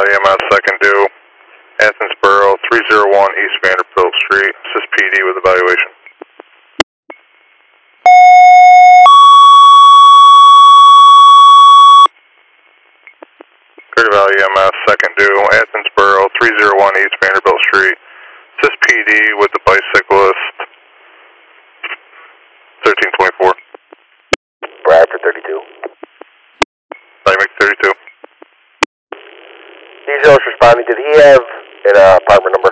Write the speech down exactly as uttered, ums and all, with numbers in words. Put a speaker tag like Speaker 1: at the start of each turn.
Speaker 1: Valley M S second due, Athens Borough, three oh one East Vanderbilt Street, assist P D with evaluation. Clear Valley M S second due, Athens Borough, three oh one East Vanderbilt Street, assist P D with the bicyclist, thirteen twenty-four.
Speaker 2: Bradford thirty-two.
Speaker 1: Dynamic thirty-two.
Speaker 2: Diesel's responding. Did he have an uh, apartment number?